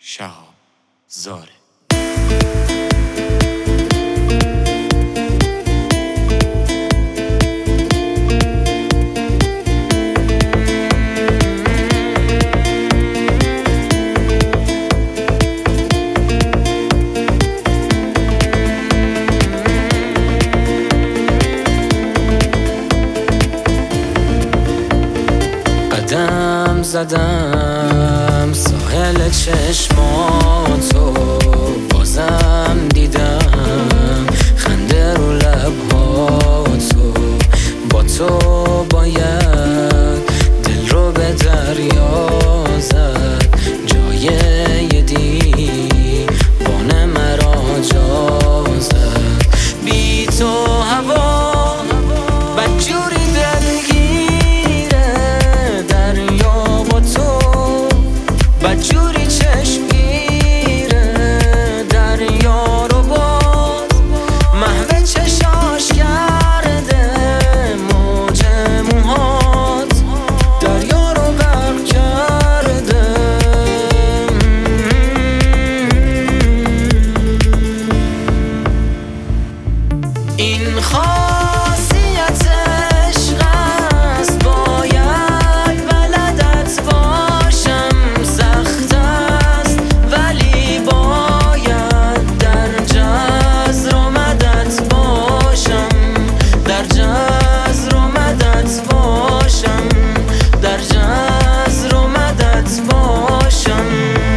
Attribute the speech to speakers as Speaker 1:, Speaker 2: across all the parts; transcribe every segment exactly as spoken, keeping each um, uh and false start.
Speaker 1: شهاب زاره.
Speaker 2: قدم زدم ساحل چشماتو، بازم دیدم خنده رو لبهاتو. با تو باید دل رو به دریا زد، جای یه دیوانه مرا جا زد. بی تو هوا بدجوری دلگیره، دریا با تو بدجوری چشمگیره. دریا رو باز محو چشاش کرده، موج موهات دریا رو غرق کرده. این خاصیت عشق است، باید بلدت باشم. سخت است ولی باید در جزر و مدت باشم. در جزر و مدت باشم. در جزر و مدت باشم.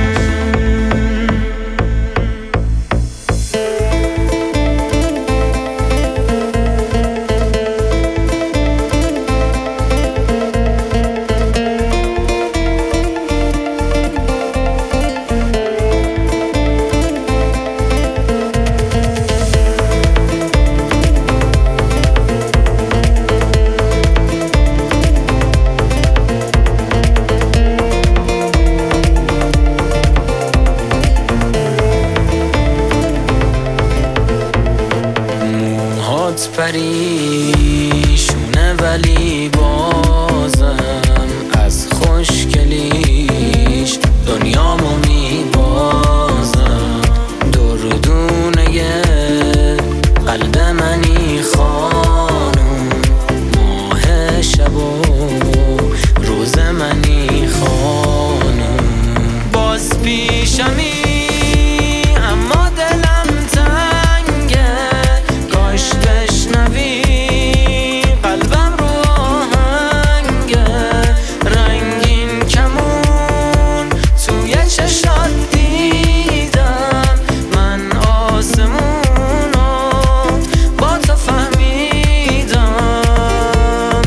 Speaker 2: پریشونه ولی بازم از خوشگلیش دنیامو میبازم. دردونه قلب منی خانم، ماه شب و روز منی خانم. باز پیشمی اما دلم تنگه، کاش بشنوی قلبم رو آهنگه. رنگین کمون توی چشات دیدم، من آسمونو با تو فهمیدم.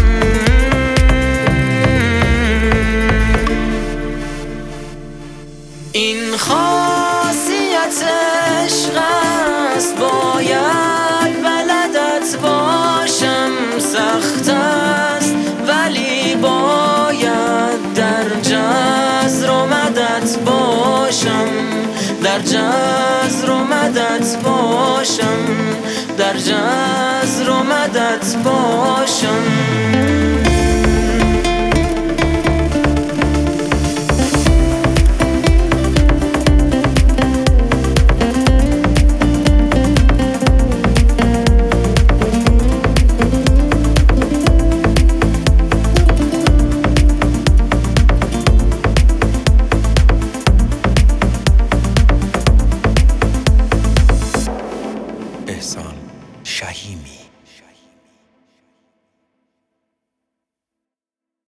Speaker 2: این خاصیت عشق است، باید بلدت باشم. سخت است ولی باید در جزر و مدت باشم. در جزر و مدت باشم. در جزر و مدت باشم.
Speaker 1: احسان شهیمی.